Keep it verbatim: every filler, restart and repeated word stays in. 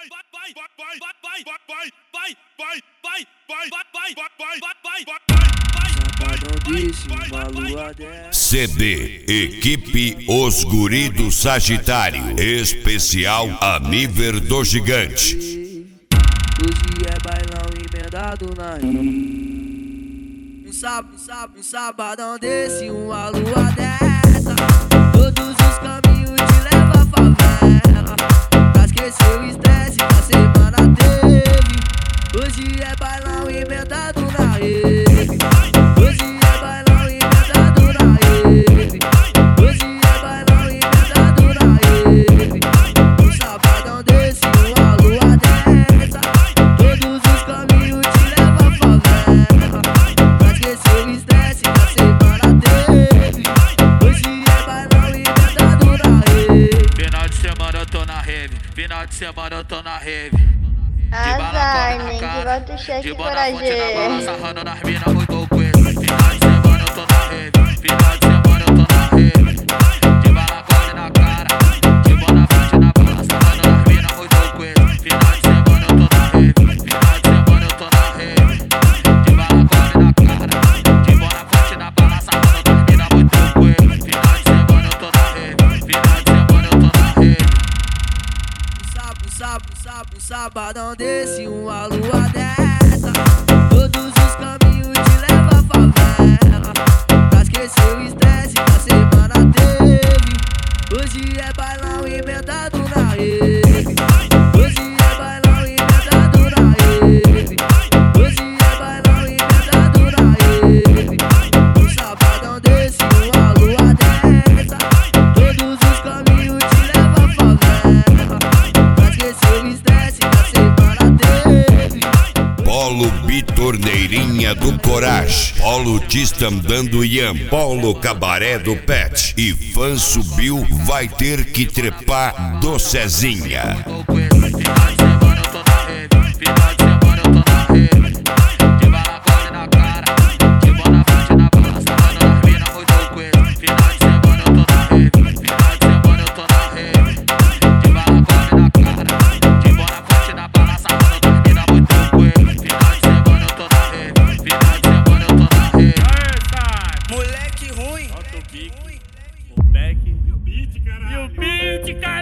C D Equipe Os Guri do Sagitário, especial Aniver do Gigante. Hoje é bailão emendado na rima. Um sábado, um sábado, um sabadão desse, uma lua dessa. Todos os caminhos te levam à favela, pra esquecer o estresse que a semana teve. Hoje é bailão emendado na rede. Hoje é bailão emendado na rede. Hoje é bailão emendado na rede. Um sabadão desse, uma lua dessa. Todos os caminhos te levam à favela, pra esquecer o estresse que a semana teve. Hoje é bailão emendado na rede. Final de semana eu tô na rave, final de semana eu tô na rave. Azar, nem que bota o cheque De corajeiro. na balança, sarrando nas mina muito coisa. Final de semana eu tô na rave, final de semana eu tô na rave. De balacone na cara, de boa fonte na balança, sarrando nas mina muito coisa. Final de semana eu tô na rave, final de semana eu tô na rave. De balacone na cara, de boa fonte na balança, sarrando nas mina muito coisa. Final de semana eu tô na rave, final de semana eu tô na rave. Um sábado, um sábado, um sabadão desse, uma lua dessa. Todos os caminhos te levam à favela, pra esquecer o estresse que a semana teve. Hoje é bailão emendado na rede. Hoje é bailão emendado na rede. Hoje é bailão emendado na rede. Um sabadão desse, uma lua dessa. Todos os caminhos te levam à favela, pra esquecer o estresse que a semana teve. Polo Bitorneirinha do Coragem, Polo Tistandando Iam, Polo Cabaré do Pet. E fã subiu, vai ter que trepar do Cezinha. Final de semana eu tô na rave, final de semana eu tô na rave. De balacone na cara, de boa fonte na balança, sarrando nas mina muito coisa. Final de semana eu tô na rave, final de semana eu tô na rave. De balacone na cara, de boa fonte na balança, sarrando nas mina muito coisa. Final de semana eu tô na rave, final de semana eu tô na rave. Moleque ruim. Bota o kick, o back e o beat, caralho. E o beat, caralho.